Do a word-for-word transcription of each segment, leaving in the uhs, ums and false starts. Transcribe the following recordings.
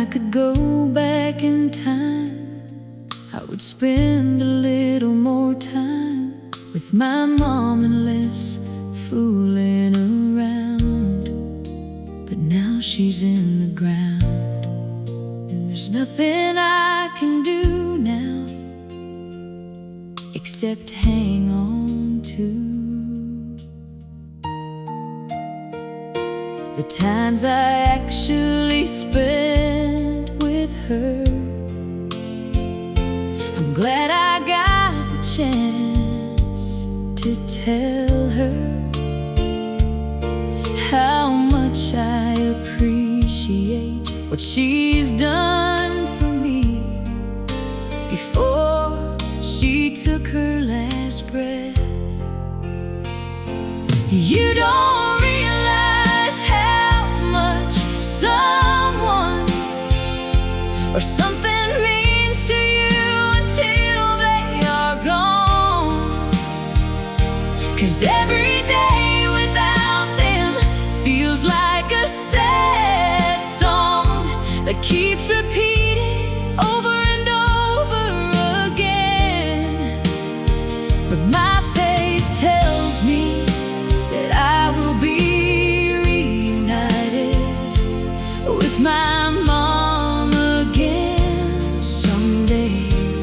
could go back in time, I would spend a little more time with my mom and less fooling around. But now she's in the ground, and there's nothing I can do now except hang on to the times I actually spent with her. I'm glad I got the chance to tell her how much I appreciate what she's done for me before she took her last breath. You don't realize how much someone or something means to you until they are gone. 'Cause every day without them feels like a sad song that keeps repeating over and over again. But my faith tells me that I will be reunited with my mom again someday.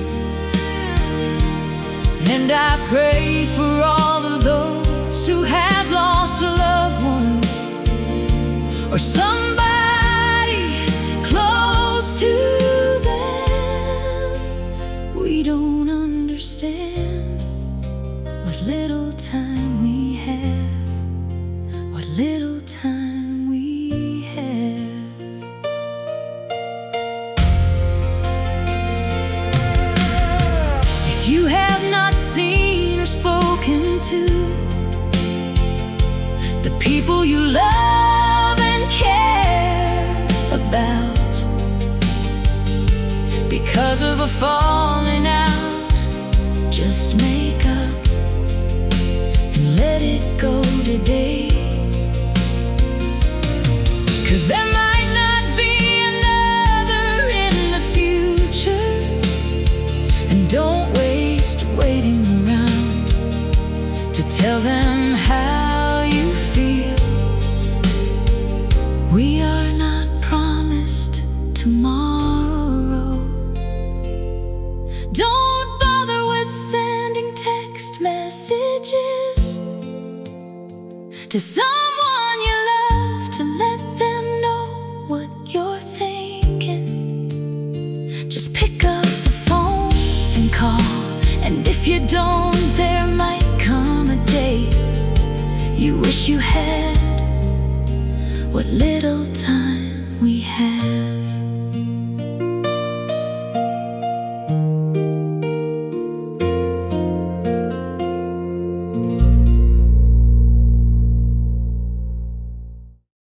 And I pray for all of those who have lost loved ones or somebody close to them. We don't understand what little time we have, what little time we have. If you have not seen or spoken to the people you love and care about because of a falling out, just make up and let it go today. 'Cause there might not be another in the future, and don't waste waiting around to tell them how you feel. We are not promised tomorrow. Don't bother with sending text messages to someone you love to let them know what you're thinking. Just pick up the phone and call, and if you don't, there might come a day you wish you had what little